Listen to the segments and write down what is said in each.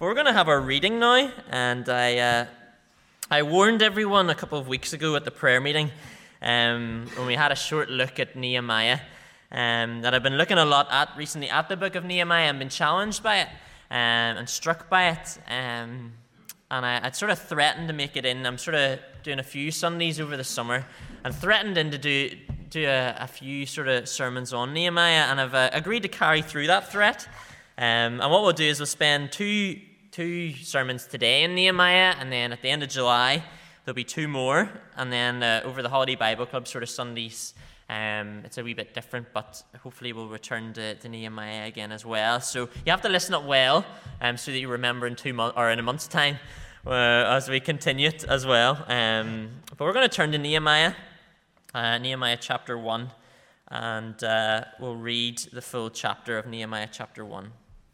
But we're going to have our reading now, and I warned everyone a couple of weeks ago at the prayer meeting when we had a short look at Nehemiah that I've been looking a lot at recently at the book of Nehemiah and been challenged by it and struck by it. And I'd sort of threatened to make it in. I'm sort of doing a few Sundays over the summer and threatened to do a few sort of sermons on Nehemiah, and I've agreed to carry through that threat. And what we'll do is we'll spend two sermons today in Nehemiah, and then at the end of July there'll be two more, and then over the Holiday Bible Club sort of Sundays it's a wee bit different, but hopefully we'll return to Nehemiah again as well. So you have to listen up well so that you remember in 2 months or in a month's time as we continue it as well. But we're going to turn to Nehemiah chapter 1, and we'll read the full chapter of Nehemiah chapter 1.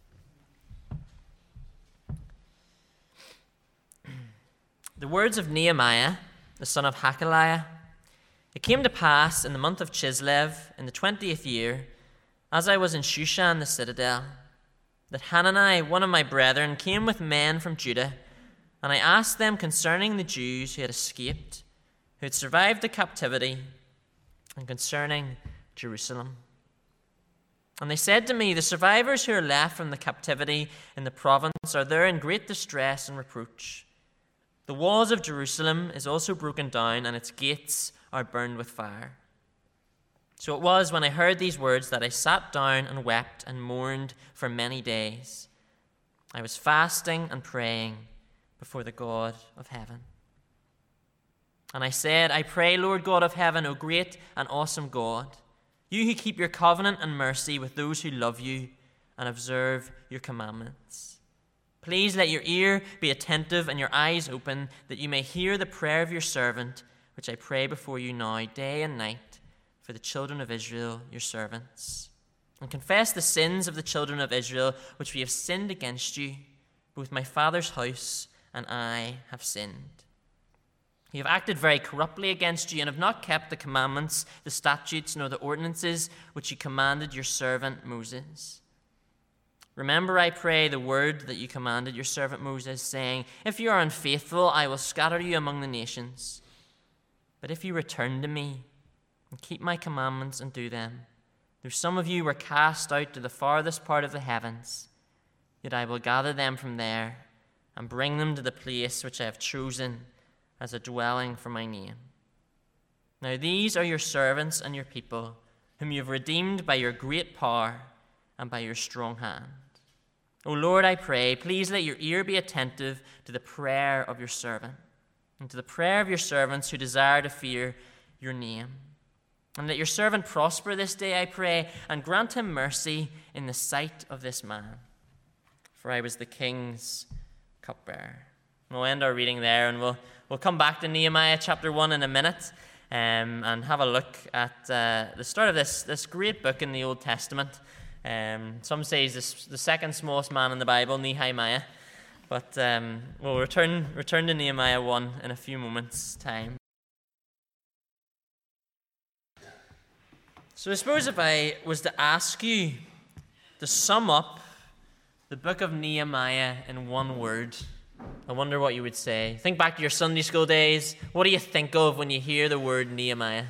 The words of Nehemiah, the son of Hakaliah. It came to pass in the month of Chislev, in the 20th year, as I was in Shushan the citadel, that Hanani, one of my brethren, came with men from Judah, and I asked them concerning the Jews who had escaped, who had survived the captivity, and concerning Jerusalem. And they said to me, the survivors who are left from the captivity in the province are there in great distress and reproach. The walls of Jerusalem is also broken down, and its gates are burned with fire. So it was when I heard these words that I sat down and wept and mourned for many days. I was fasting and praying before the God of heaven. And I said, I pray, Lord God of heaven, O great and awesome God, you who keep your covenant and mercy with those who love you and observe your commandments. Please let your ear be attentive and your eyes open, that you may hear the prayer of your servant, which I pray before you now, day and night, for the children of Israel, your servants. And confess the sins of the children of Israel, which we have sinned against you. Both my father's house and I have sinned. You have acted very corruptly against you, and have not kept the commandments, the statutes, nor the ordinances which you commanded your servant Moses. Remember, I pray, the word that you commanded your servant Moses, saying, if you are unfaithful, I will scatter you among the nations. But if you return to me and keep my commandments and do them, though some of you were cast out to the farthest part of the heavens, yet I will gather them from there and bring them to the place which I have chosen as a dwelling for my name. Now these are your servants and your people, whom you have redeemed by your great power and by your strong hand. O Lord, I pray, please let your ear be attentive to the prayer of your servant, and to the prayer of your servants who desire to fear your name. And let your servant prosper this day, I pray, and grant him mercy in the sight of this man. For I was the king's cupbearer. We'll end our reading there, and we'll come back to Nehemiah chapter 1 in a minute and have a look at the start of this great book in the Old Testament. Some say he's the second smallest man in the Bible, Nehemiah. But we'll return to Nehemiah 1 in a few moments' time. So I suppose if I was to ask you to sum up the book of Nehemiah in one word, I wonder what you would say. Think back to your Sunday school days. What do you think of when you hear the word Nehemiah?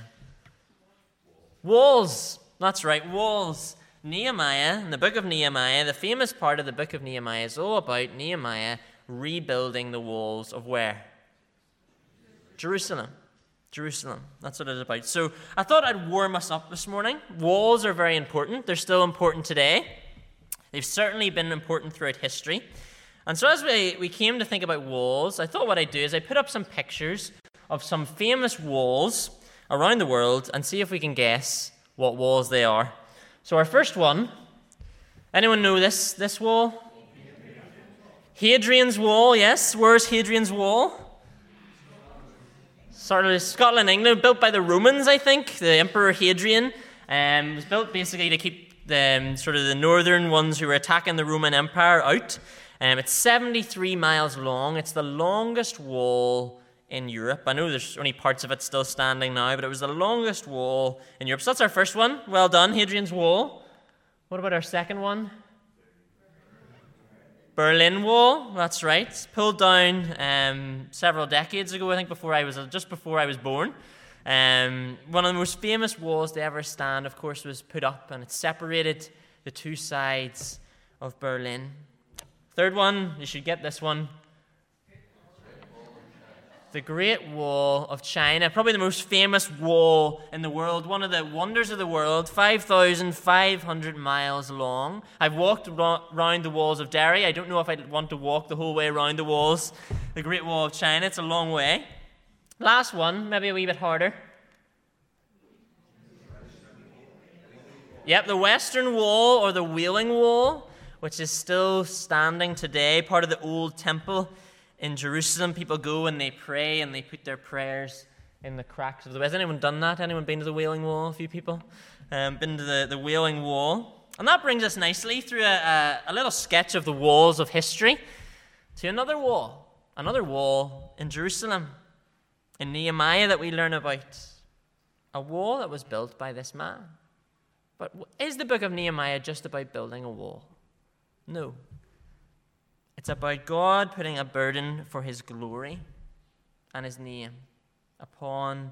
Walls. That's right, walls. Nehemiah, in the book of Nehemiah, the famous part of the book of Nehemiah is all about Nehemiah rebuilding the walls of where? Jerusalem. That's what it's about. So I thought I'd warm us up this morning. Walls are very important. They're still important today. They've certainly been important throughout history. And so as we came to think about walls, I thought what I'd do is I put up some pictures of some famous walls around the world and see if we can guess what walls they are. So our first one, anyone know this wall? Hadrian's Wall, yes. Where's Hadrian's Wall? Sort of Scotland, England, built by the Romans, I think. The Emperor Hadrian was built basically to keep the northern ones who were attacking the Roman Empire out. It's 73 miles long. It's the longest wall in Europe. I know there's only parts of it still standing now, but it was the longest wall in Europe. So that's our first one. Well done, Hadrian's Wall. What about our second one? Berlin Wall, that's right. Pulled down several decades ago, I think just before I was born. One of the most famous walls to ever stand, of course, was put up, and it separated the two sides of Berlin. Third one, you should get this one. The Great Wall of China, probably the most famous wall in the world, one of the wonders of the world, 5,500 miles long. I've walked around the walls of Derry. I don't know if I'd want to walk the whole way around the walls. The Great Wall of China, it's a long way. Last one, maybe a wee bit harder. Yep, the Western Wall, or the Wailing Wall, which is still standing today, part of the old temple in Jerusalem. People go and they pray and they put their prayers in the cracks of the wall. Has anyone done that? Anyone been to the Wailing Wall? A few people been to the Wailing Wall. And that brings us nicely through a little sketch of the walls of history to another wall in Jerusalem, in Nehemiah, that we learn about. A wall that was built by this man. But is the book of Nehemiah just about building a wall? No. It's about God putting a burden for his glory and his name upon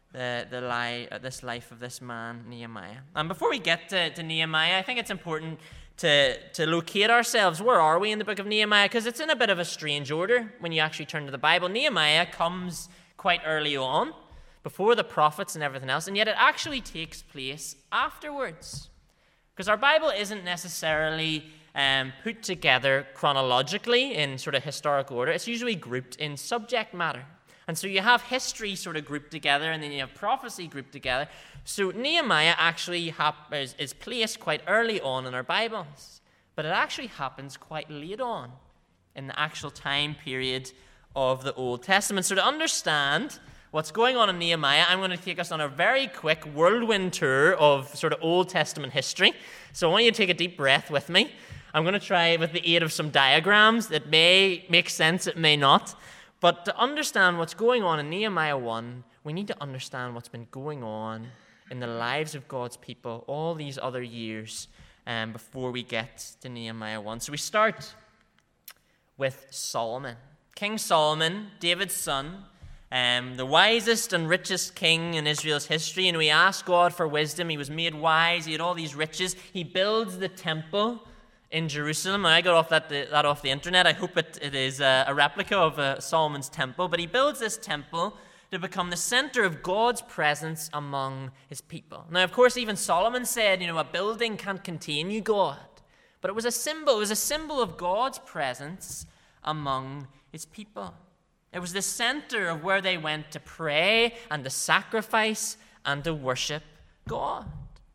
this life of this man, Nehemiah. And before we get to Nehemiah, I think it's important to locate ourselves. Where are we in the book of Nehemiah? Because it's in a bit of a strange order when you actually turn to the Bible. Nehemiah comes quite early on, before the prophets and everything else, and yet it actually takes place afterwards. Because our Bible isn't necessarily put together chronologically in sort of historical order. It's usually grouped in subject matter. And so you have history sort of grouped together, and then you have prophecy grouped together. So Nehemiah actually is placed quite early on in our Bibles. But it actually happens quite late on in the actual time period of the Old Testament. So to understand what's going on in Nehemiah, I'm going to take us on a very quick whirlwind tour of sort of Old Testament history. So I want you to take a deep breath with me. I'm going to try with the aid of some diagrams. It may make sense, it may not. But to understand what's going on in Nehemiah 1, we need to understand what's been going on in the lives of God's people all these other years before we get to Nehemiah 1. So we start with Solomon. King Solomon, David's son, the wisest and richest king in Israel's history, and we ask God for wisdom. He was made wise. He had all these riches. He builds the temple in Jerusalem. And I got that off the internet. I hope it is a replica of Solomon's temple. But he builds this temple to become the center of God's presence among his people. Now, of course, even Solomon said, a building can't contain you, God. But it was a symbol. It was a symbol of God's presence among his people. It was the center of where they went to pray and to sacrifice and to worship God,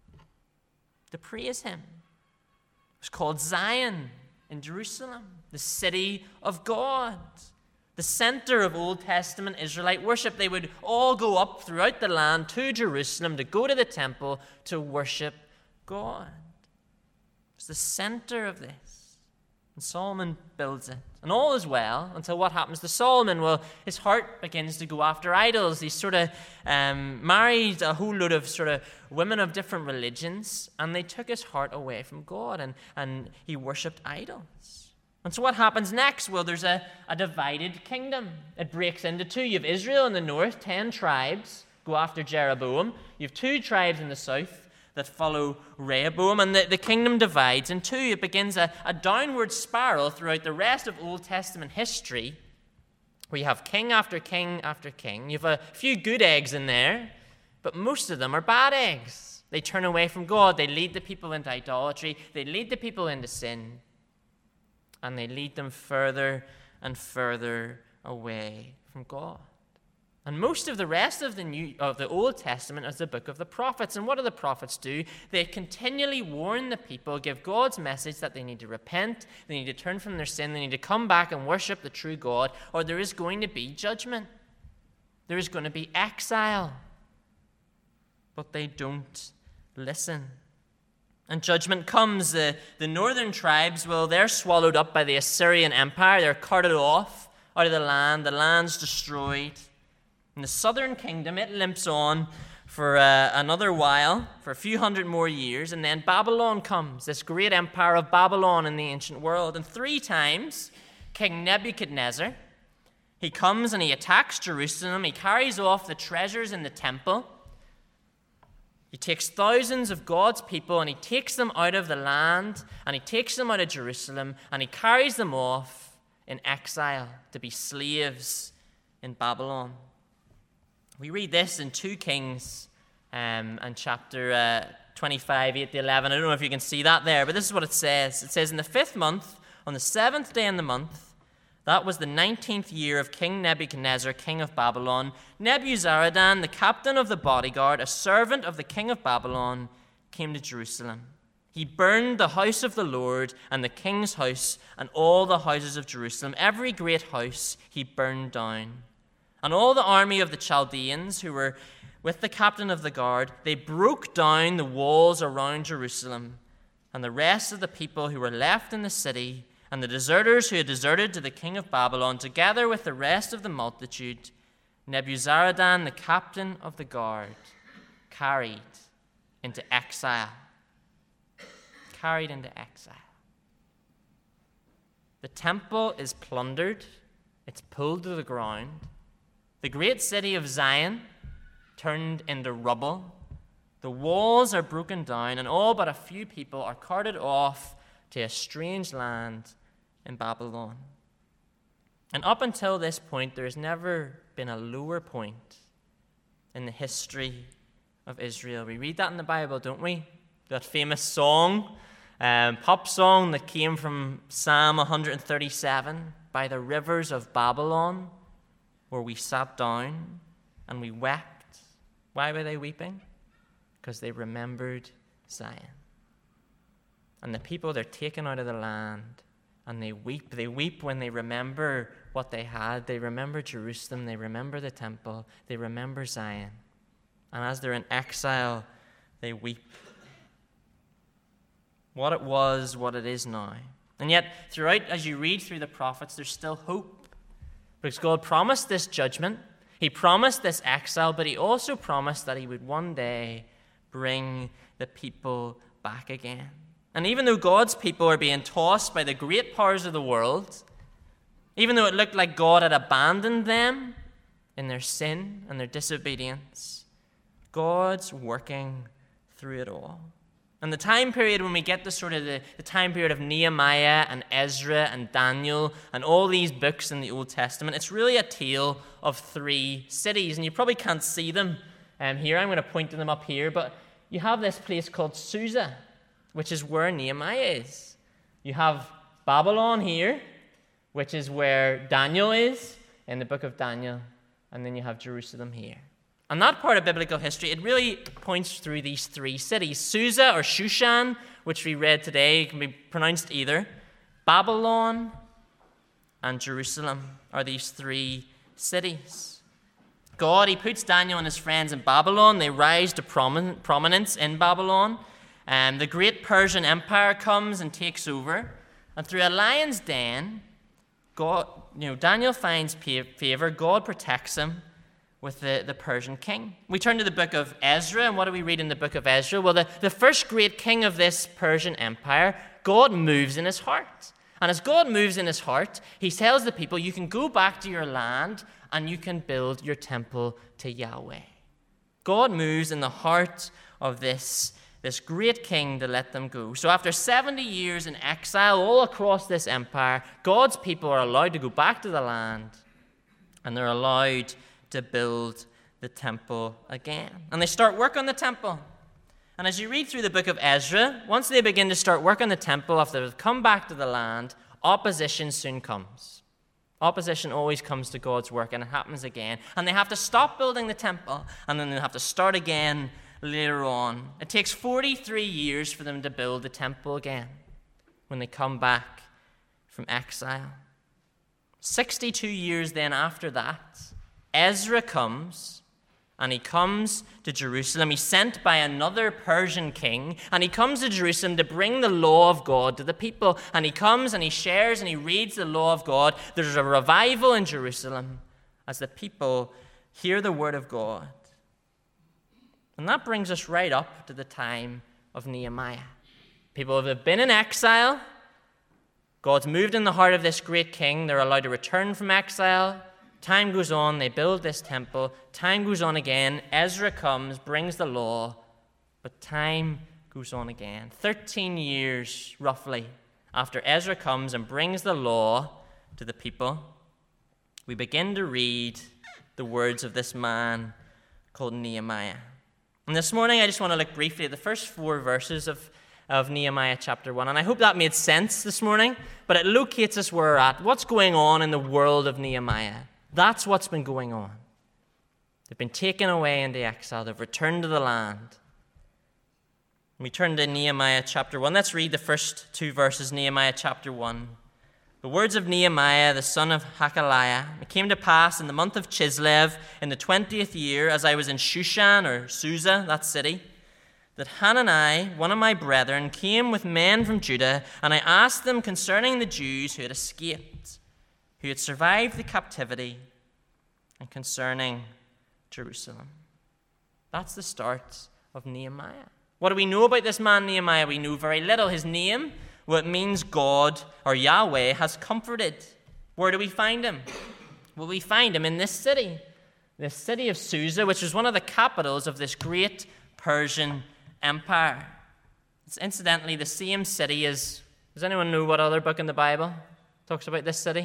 to praise him. It was called Zion in Jerusalem, the city of God, the center of Old Testament Israelite worship. They would all go up throughout the land to Jerusalem to go to the temple to worship God. It was the center of this. And Solomon builds it. And all is well until what happens to Solomon? Well, his heart begins to go after idols. He sort of married a whole load of sort of women of different religions, and they took his heart away from God, and he worshipped idols. And so what happens next? Well, there's a divided kingdom. It breaks into two. You have Israel in the north, 10 tribes go after Jeroboam. You have 2 tribes in the south that follow Rehoboam, and the kingdom divides in two. It begins a downward spiral throughout the rest of Old Testament history, where you have king after king after king. You have a few good eggs in there, but most of them are bad eggs. They turn away from God. They lead the people into idolatry. They lead the people into sin, and they lead them further and further away from God. And most of the rest of the Old Testament is the book of the prophets. And what do the prophets do? They continually warn the people, give God's message that they need to repent, they need to turn from their sin, they need to come back and worship the true God, or there is going to be judgment. There is going to be exile. But they don't listen. And judgment comes. The northern tribes, well, they're swallowed up by the Assyrian Empire. They're carted off out of the land. The land's destroyed. And the southern kingdom, it limps on for another while, for a few hundred more years, and then Babylon comes, this great empire of Babylon in the ancient world. And 3 times, King Nebuchadnezzar, he comes and he attacks Jerusalem. He carries off the treasures in the temple. He takes thousands of God's people and he takes them out of the land and he takes them out of Jerusalem and he carries them off in exile to be slaves in Babylon. We read this in 2 Kings and chapter 25, 8 to 11. I don't know if you can see that there, but this is what it says. It says, in the 5th month, on the 7th day in the month, that was the 19th year of King Nebuchadnezzar, king of Babylon, Nebuzaradan, the captain of the bodyguard, a servant of the king of Babylon, came to Jerusalem. He burned the house of the Lord and the king's house and all the houses of Jerusalem. Every great house he burned down. And all the army of the Chaldeans who were with the captain of the guard, they broke down the walls around Jerusalem. And the rest of the people who were left in the city, and the deserters who had deserted to the king of Babylon, together with the rest of the multitude, Nebuzaradan, the captain of the guard, carried into exile. Carried into exile. The temple is plundered. It's pulled to the ground. The great city of Zion turned into rubble. The walls are broken down, and all but a few people are carted off to a strange land in Babylon. And up until this point, there has never been a lower point in the history of Israel. We read that in the Bible, don't we? That famous song, pop song that came from Psalm 137, by the rivers of Babylon, where we sat down and we wept. Why were they weeping? Because they remembered Zion. And the people, they're taken out of the land, and they weep. They weep when they remember what they had. They remember Jerusalem. They remember the temple. They remember Zion. And as they're in exile, they weep. What it was, what it is now. And yet, throughout, as you read through the prophets, there's still hope. Because God promised this judgment. He promised this exile, but he also promised that he would one day bring the people back again. And even though God's people are being tossed by the great powers of the world, even though it looked like God had abandoned them in their sin and their disobedience, God's working through it all. And the time period when we get to sort of the time period of Nehemiah and Ezra and Daniel and all these books in the Old Testament, it's really a tale of 3 cities. And you probably can't see them here. I'm going to point to them up here. But you have this place called Susa, which is where Nehemiah is. You have Babylon here, which is where Daniel is in the book of Daniel. And then you have Jerusalem here. And that part of biblical history, it really points through these 3 cities. Susa or Shushan, which we read today, can be pronounced either. Babylon and Jerusalem are these 3 cities. God, he puts Daniel and his friends in Babylon. They rise to prominence in Babylon. The great Persian Empire comes and takes over. And through a lion's den, Daniel finds favor. God protects him with the Persian king. We turn to the book of Ezra, and what do we read in the book of Ezra? Well, the first great king of this Persian Empire, God moves in his heart. And as God moves in his heart, he tells the people, you can go back to your land and you can build your temple to Yahweh. God moves in the heart of this great king to let them go. So after 70 years in exile all across this empire, God's people are allowed to go back to the land, and they're allowed to build the temple again. And they start work on the temple. And as you read through the book of Ezra, once they begin to start work on the temple, after they've come back to the land, opposition soon comes. Opposition always comes to God's work, and it happens again. And they have to stop building the temple, and then they have to start again later on. It takes 43 years for them to build the temple again when they come back from exile. 62 years then after that, Ezra comes, and he comes to Jerusalem. He's sent by another Persian king, and he comes to Jerusalem to bring the law of God to the people. And he comes and he shares and he reads the law of God. There's a revival in Jerusalem as the people hear the word of God. And that brings us right up to the time of Nehemiah. People have been in exile. God's moved in the heart of this great king. They're allowed to return from exile. Time goes on. They build this temple. Time goes on again. Ezra comes, brings the law. But time goes on again. 13 years, roughly, after Ezra comes and brings the law to the people, we begin to read the words of this man called Nehemiah. And this morning, I just want to look briefly at the first 4 verses of Nehemiah chapter 1. And I hope that made sense this morning, but it locates us where we're at. What's going on in the world of Nehemiah? That's what's been going on. They've been taken away into exile. They've returned to the land. We turn to Nehemiah chapter 1. Let's read the first 2 verses, Nehemiah chapter 1. The words of Nehemiah, the son of Hakaliah. It came to pass in the month of Chislev, in the 20th year, as I was in Shushan, or Susa, that city, that Hanani, one of my brethren, came with men from Judah, and I asked them concerning the Jews who had escaped, who had survived the captivity, and concerning Jerusalem. That's the start of Nehemiah. What do we know about this man Nehemiah? We know very little. His name, well, it means God or Yahweh has comforted. Where do we find him? Well, we find him in this city of Susa, which is one of the capitals of this great Persian Empire. It's incidentally the same city as, does anyone know what other book in the Bible talks about this city?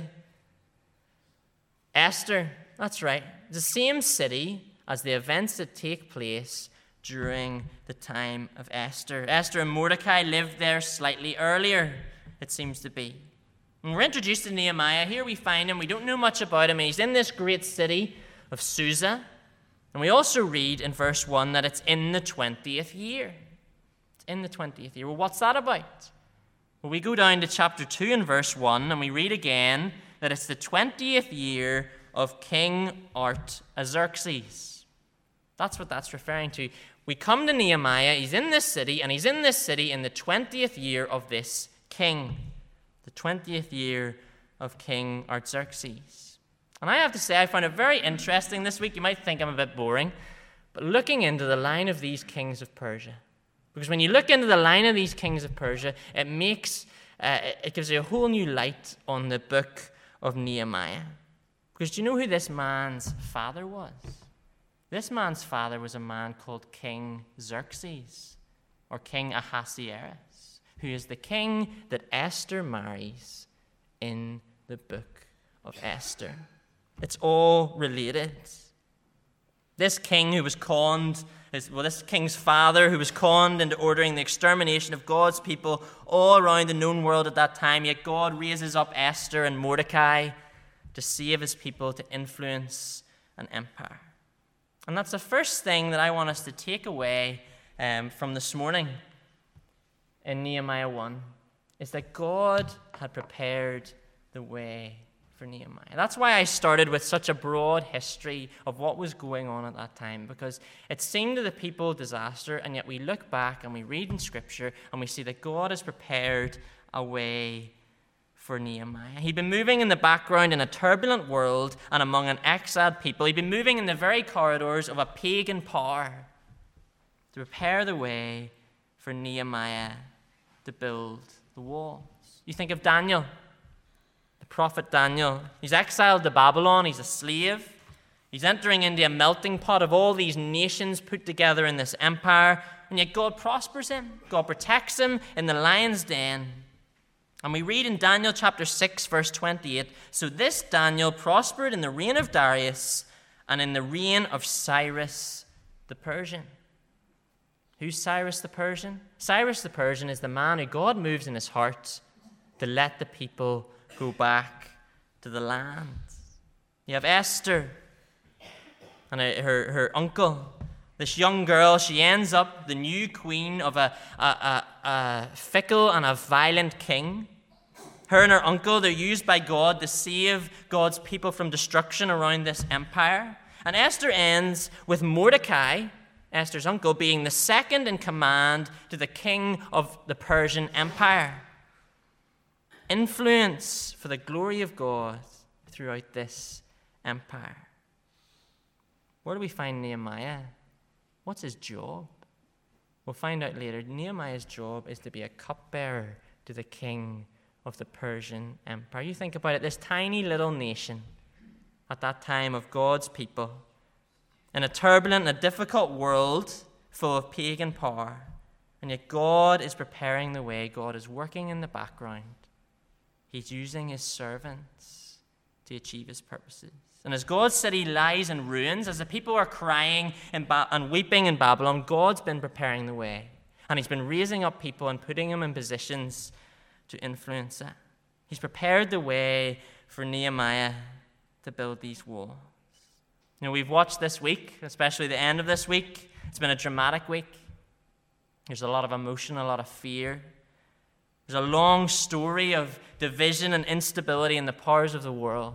Esther. That's right. It's the same city as the events that take place during the time of Esther. Esther and Mordecai lived there slightly earlier, it seems to be. When we're introduced to Nehemiah, here we find him. We don't know much about him. He's in this great city of Susa. And we also read in verse 1 that it's in the 20th year. It's in the 20th year. Well, what's that about? Well, we go down to chapter 2 and verse 1, and we read again that it's the 20th year of King Artaxerxes. That's what that's referring to. We come to Nehemiah, he's in this city, and he's in this city in the 20th year of this king. The 20th year of King Artaxerxes. And I have to say, I found it very interesting this week. You might think I'm a bit boring, but looking into the line of these kings of Persia. Because when you look into the line of these kings of Persia, it gives you a whole new light on the book of Nehemiah. Because do you know who this man's father was? This man's father was a man called King Xerxes, or King Ahasuerus, who is the king that Esther marries in the book of Esther. It's all related. This king who was conned, this king's father who was conned into ordering the extermination of God's people all around the known world at that time, yet God raises up Esther and Mordecai to save his people, to influence an empire. And that's the first thing that I want us to take away from this morning in Nehemiah 1, is that God had prepared the way for Nehemiah. That's why I started with such a broad history of what was going on at that time, because it seemed to the people disaster, and yet we look back and we read in Scripture and we see that God has prepared a way for Nehemiah. He'd been moving in the background in a turbulent world and among an exiled people. He'd been moving in the very corridors of a pagan power to prepare the way for Nehemiah to build the walls. You think of Daniel, the prophet Daniel. He's exiled to Babylon. He's a slave. He's entering into a melting pot of all these nations put together in this empire, and yet God prospers him. God protects him in the lion's den. And we read in Daniel chapter 6, verse 28, so this Daniel prospered in the reign of Darius and in the reign of Cyrus the Persian. Who's Cyrus the Persian? Cyrus the Persian is the man who God moves in his heart to let the people go back to the land. You have Esther and her uncle. This young girl, she ends up the new queen of a fickle and a violent king. Her and her uncle, they're used by God to save God's people from destruction around this empire. And Esther ends with Mordecai, Esther's uncle, being the second in command to the king of the Persian Empire. Influence for the glory of God throughout this empire. Where do we find Nehemiah? What's his job? We'll find out later. Nehemiah's job is to be a cupbearer to the king of the Persian Empire. You think about it, this tiny little nation at that time of God's people in a turbulent and a difficult world full of pagan power. And yet God is preparing the way. God is working in the background. He's using his servants to achieve his purposes. And as God's city lies in ruins, as the people are crying and weeping in Babylon, God's been preparing the way. And he's been raising up people and putting them in positions to influence it. He's prepared the way for Nehemiah to build these walls. You know, we've watched this week, especially the end of this week. It's been a dramatic week. There's a lot of emotion, a lot of fear. There's a long story of division and instability in the powers of the world.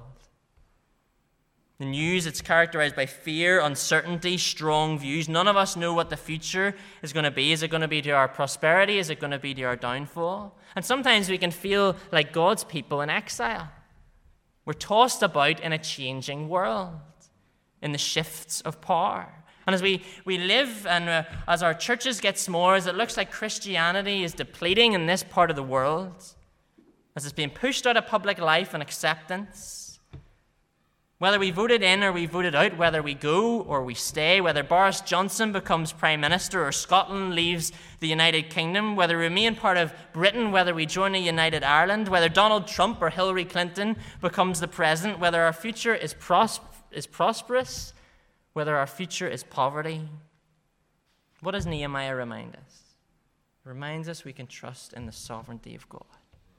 The news, it's characterized by fear, uncertainty, strong views. None of us know what the future is going to be. Is it going to be to our prosperity? Is it going to be to our downfall? And sometimes we can feel like God's people in exile. We're tossed about in a changing world, in the shifts of power. And as we live and as our churches get smaller, as it looks like Christianity is depleting in this part of the world, as it's being pushed out of public life and acceptance, whether we voted in or we voted out, whether we go or we stay, whether Boris Johnson becomes Prime Minister or Scotland leaves the United Kingdom, whether we remain part of Britain, whether we join a united Ireland, whether Donald Trump or Hillary Clinton becomes the president, whether our future is prosperous, whether our future is poverty. What does Nehemiah remind us? It reminds us we can trust in the sovereignty of God.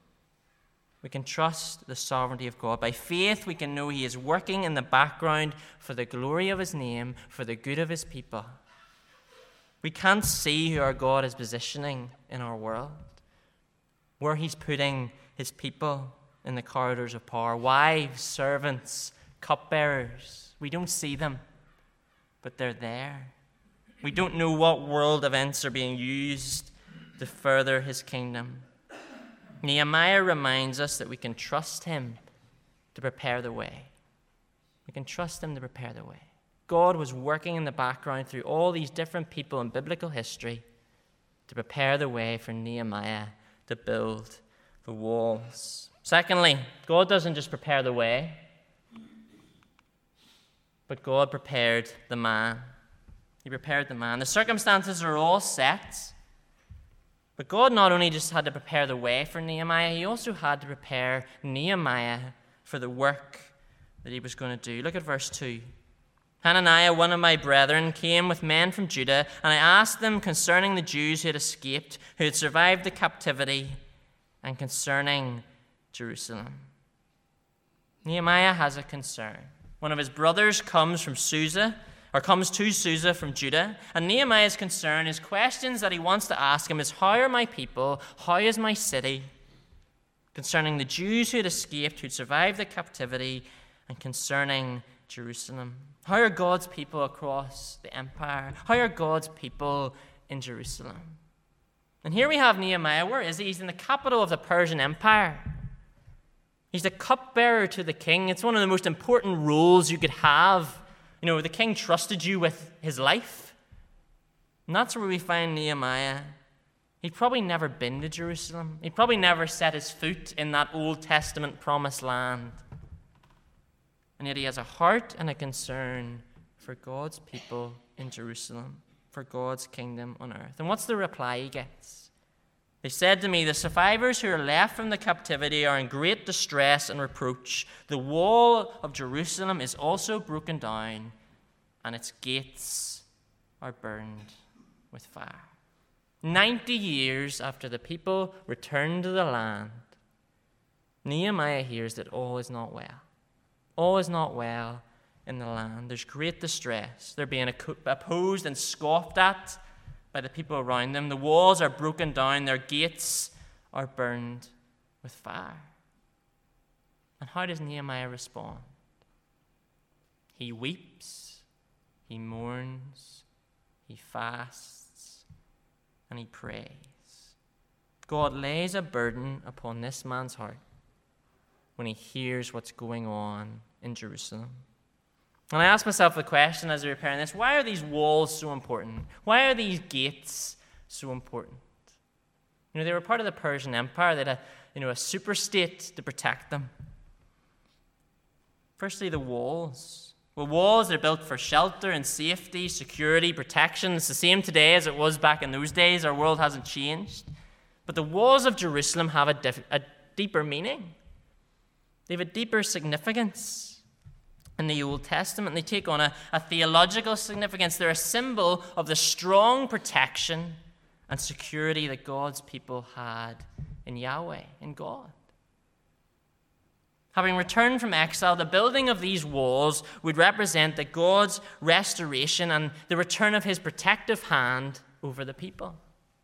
We can trust the sovereignty of God. By faith, we can know he is working in the background for the glory of his name, for the good of his people. We can't see who our God is positioning in our world, where he's putting his people in the corridors of power, wives, servants, cupbearers. We don't see them, but they're there. We don't know what world events are being used to further his kingdom. Nehemiah reminds us that we can trust him to prepare the way. We can trust him to prepare the way. God was working in the background through all these different people in biblical history to prepare the way for Nehemiah to build the walls. Secondly, God doesn't just prepare the way, but God prepared the man. He prepared the man. The circumstances are all set. But God not only just had to prepare the way for Nehemiah, he also had to prepare Nehemiah for the work that he was going to do. Look at verse 2. Hananiah, one of my brethren, came with men from Judah, and I asked them concerning the Jews who had escaped, who had survived the captivity, and concerning Jerusalem. Nehemiah has a concern. One of his brothers comes to Susa from Judah, and Nehemiah's concern, his questions that he wants to ask him is, how are my people, how is my city, concerning the Jews who had escaped, who had survived the captivity, and concerning Jerusalem. How are God's people across the empire? How are God's people in Jerusalem? And here we have Nehemiah. Where is he? He's in the capital of the Persian Empire. He's the cupbearer to the king. It's one of the most important roles you could have. You know, the king trusted you with his life. And that's where we find Nehemiah. He'd probably never been to Jerusalem. He'd probably never set his foot in that Old Testament promised land. And yet he has a heart and a concern for God's people in Jerusalem, for God's kingdom on earth. And what's the reply he gets? They said to me, the survivors who are left from the captivity are in great distress and reproach. The wall of Jerusalem is also broken down, and its gates are burned with fire. 90 years after the people returned to the land, Nehemiah hears that all is not well. All is not well in the land. There's great distress. They're being opposed and scoffed at by the people around them. The walls are broken down. Their gates are burned with fire. And how does Nehemiah respond? He weeps, he mourns, he fasts, and he prays. God lays a burden upon this man's heart when he hears what's going on in Jerusalem. And I asked myself the question as I was preparing this, why are these walls so important? Why are these gates so important? They were part of the Persian Empire. They had a super state to protect them. Firstly, the walls. Well, walls are built for shelter and safety, security, protection. It's the same today as it was back in those days. Our world hasn't changed. But the walls of Jerusalem have a deeper meaning. They have a deeper significance. In the Old Testament, they take on a theological significance. They're a symbol of the strong protection and security that God's people had in Yahweh, in God. Having returned from exile, the building of these walls would represent that God's restoration and the return of his protective hand over the people.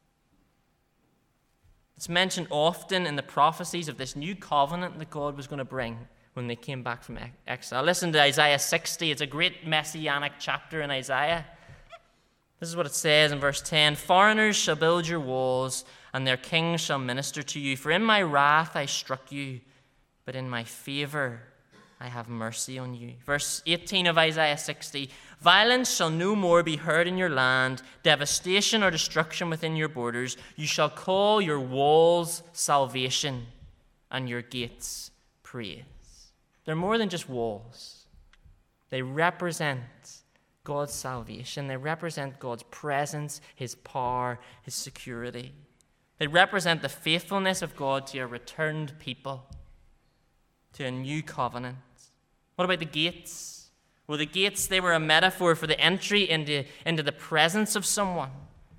It's mentioned often in the prophecies of this new covenant that God was going to bring when they came back from exile. Listen to Isaiah 60. It's a great messianic chapter in Isaiah. This is what it says in verse 10. Foreigners shall build your walls, and their kings shall minister to you. For in my wrath I struck you, but in my favor I have mercy on you. Verse 18 of Isaiah 60. Violence shall no more be heard in your land, devastation or destruction within your borders. You shall call your walls salvation, and your gates praise. They're more than just walls. They represent God's salvation. They represent God's presence, his power, his security. They represent the faithfulness of God to a returned people, to a new covenant. What about the gates? Well, the gates, they were a metaphor for the entry into the presence of someone.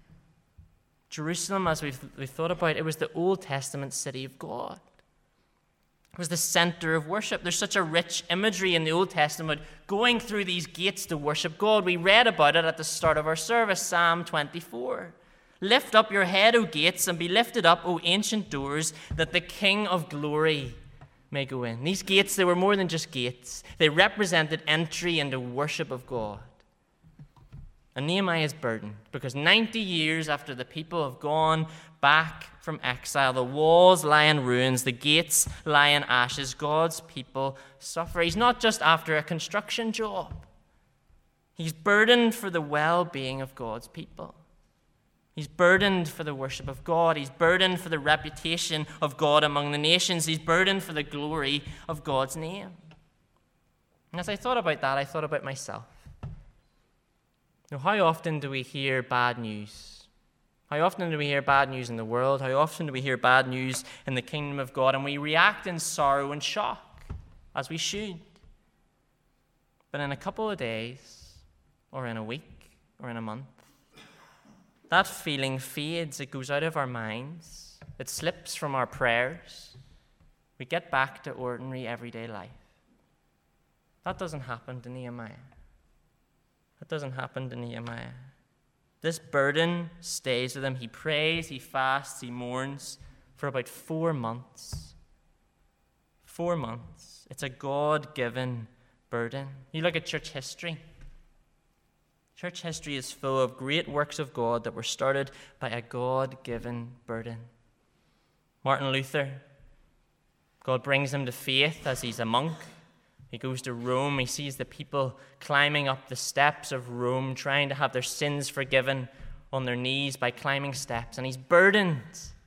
Jerusalem, as we've thought about, it was the Old Testament city of God. It was the center of worship. There's such a rich imagery in the Old Testament going through these gates to worship God. We read about it at the start of our service, Psalm 24. Lift up your head, O gates, and be lifted up, O ancient doors, that the King of glory may go in. These gates, they were more than just gates. They represented entry into worship of God. And Nehemiah is burdened because 90 years after the people have gone back from exile, the walls lie in ruins, the gates lie in ashes. God's people suffer. He's not just after a construction job. He's burdened for the well-being of God's people. He's burdened for the worship of God. He's burdened for the reputation of God among the nations. He's burdened for the glory of God's name. And as I thought about that, I thought about myself. Now, how often do we hear bad news? How often do we hear bad news in the world? How often do we hear bad news in the kingdom of God? And we react in sorrow and shock, as we should. But in a couple of days, or in a week, or in a month, that feeling fades. It goes out of our minds. It slips from our prayers. We get back to ordinary, everyday life. That doesn't happen to Nehemiah. That doesn't happen to Nehemiah. This burden stays with him. He prays, he fasts, he mourns for about 4 months. 4 months. It's a God-given burden. You look at church history. Church history is full of great works of God that were started by a God-given burden. Martin Luther, God brings him to faith as he's a monk. He goes to Rome. He sees the people climbing up the steps of Rome, trying to have their sins forgiven on their knees by climbing steps. And he's burdened.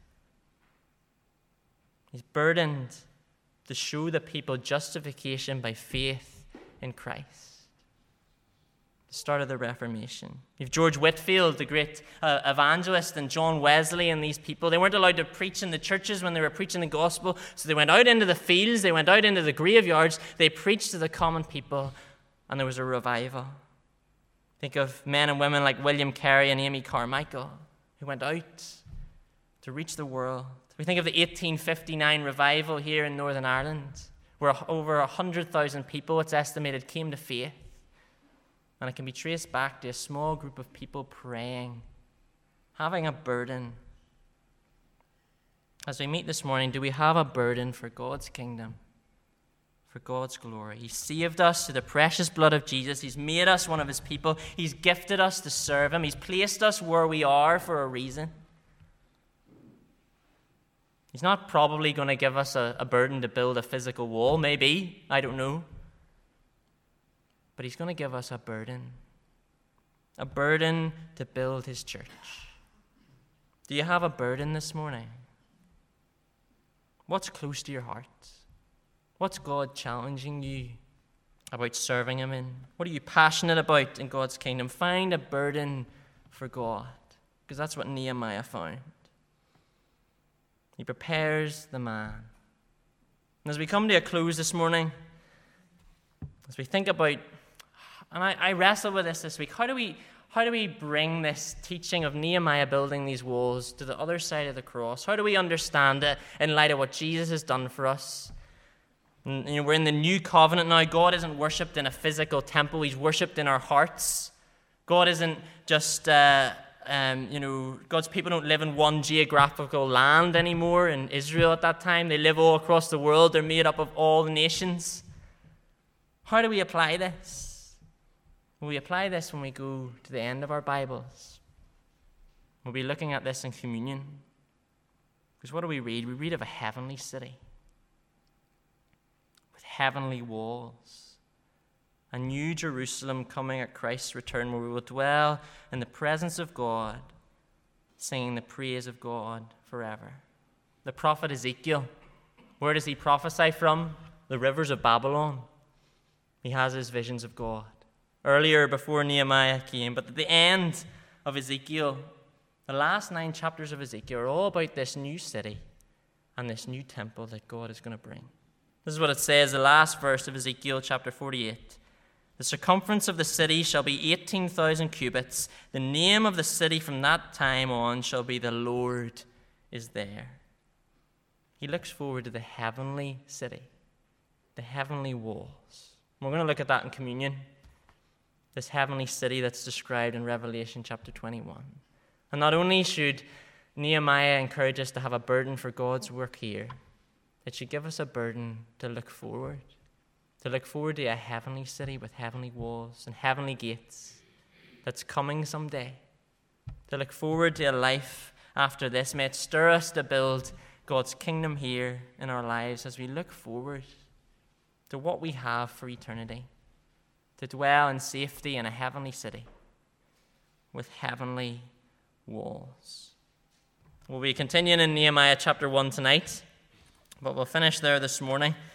He's burdened to show the people justification by faith in Christ. The start of the Reformation. You have George Whitefield, the great evangelist, and John Wesley and these people. They weren't allowed to preach in the churches when they were preaching the gospel, so they went out into the fields, they went out into the graveyards, they preached to the common people, and there was a revival. Think of men and women like William Carey and Amy Carmichael, who went out to reach the world. We think of the 1859 revival here in Northern Ireland, where over 100,000 people, it's estimated, came to faith. And it can be traced back to a small group of people praying, having a burden. As we meet this morning, do we have a burden for God's kingdom, for God's glory? He saved us through the precious blood of Jesus. He's made us one of his people. He's gifted us to serve him. He's placed us where we are for a reason. He's not probably going to give us a burden to build a physical wall. Maybe. I don't know. but he's going to give us a burden to build his church. Do you have a burden this morning? What's close to your heart? What's God challenging you about serving him in? What are you passionate about in God's kingdom? Find a burden for God, because that's what Nehemiah found. He prepares the man. And as we come to a close this morning, as we think about, and I wrestled with this week, how do we bring this teaching of Nehemiah building these walls to the other side of the cross? How do we understand it in light of what Jesus has done for us? And, we're in the new covenant now. God isn't worshipped in a physical temple. He's worshipped in our hearts. God isn't just, God's people don't live in one geographical land anymore. In Israel at that time, they live all across the world. They're made up of all the nations. How do we apply this? Well, we apply this when we go to the end of our Bibles. We'll be looking at this in communion. Because what do we read? We read of a heavenly city with heavenly walls. A new Jerusalem coming at Christ's return, where we will dwell in the presence of God, singing the praise of God forever. The prophet Ezekiel, where does he prophesy from? The rivers of Babylon. He has his visions of God. Earlier, before Nehemiah came, but at the end of Ezekiel, the last 9 chapters of Ezekiel are all about this new city and this new temple that God is going to bring. This is what it says, the last verse of Ezekiel chapter 48. The circumference of the city shall be 18,000 cubits. The name of the city from that time on shall be the Lord is there. He looks forward to the heavenly city, the heavenly walls. We're going to look at that in communion. This heavenly city that's described in Revelation chapter 21. And not only should Nehemiah encourage us to have a burden for God's work here, it should give us a burden to look forward to a heavenly city with heavenly walls and heavenly gates that's coming someday. To look forward to a life after this. May it stir us to build God's kingdom here in our lives as we look forward to what we have for eternity. To dwell in safety in a heavenly city with heavenly walls. We'll be continuing in Nehemiah chapter 1 tonight, but we'll finish there this morning.